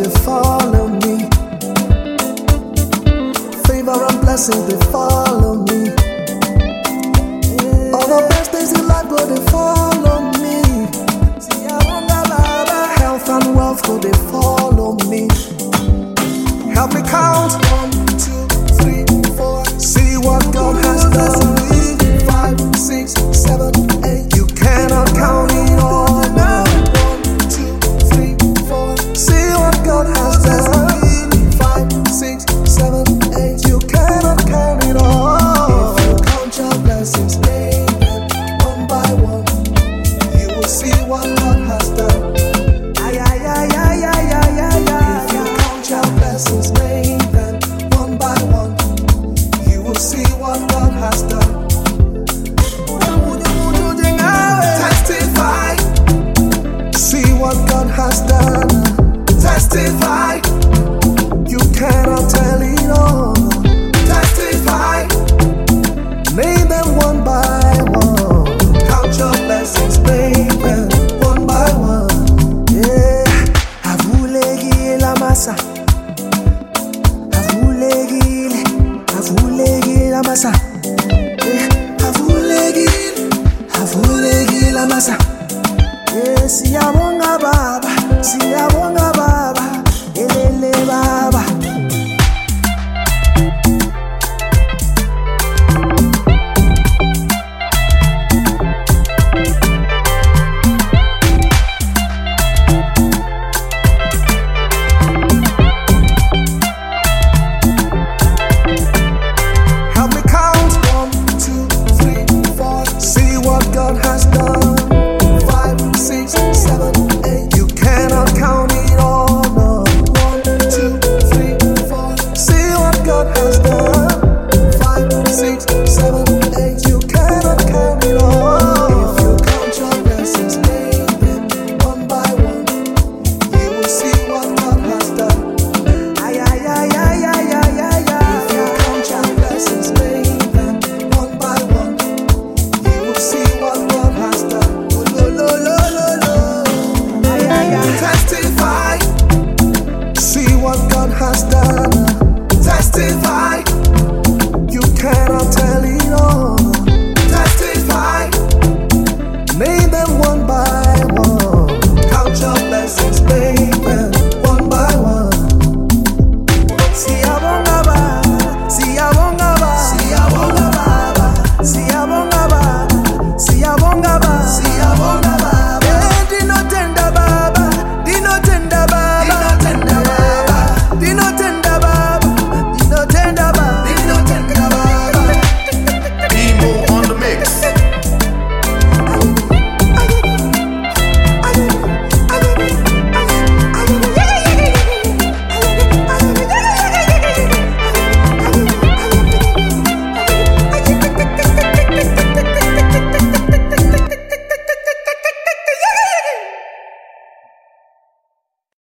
they follow me. Favor and blessings, they follow me. All the best things in life go, they follow me. Health and wealth go, they follow me. Help me count 1, 2, 3, 4. See what God has done. 5, 6, 7, 8. You cannot count it all. 1, 2, 3, 4. See what God has done. 5, 6, 7, 8. You cannot count it all. If you count your blessings, name them one by one. You will see what God has done. If you count your blessings, name them one by one. You will see what God has done. Testify. See what God has done. Testify. You cannot tell it all. Testify. Name them one by one. Count your blessings, name them one by one. Yeah. Avulegi la masa. Avulegi la masa. Avulegi la masa. Siyabonga baba, siyabonga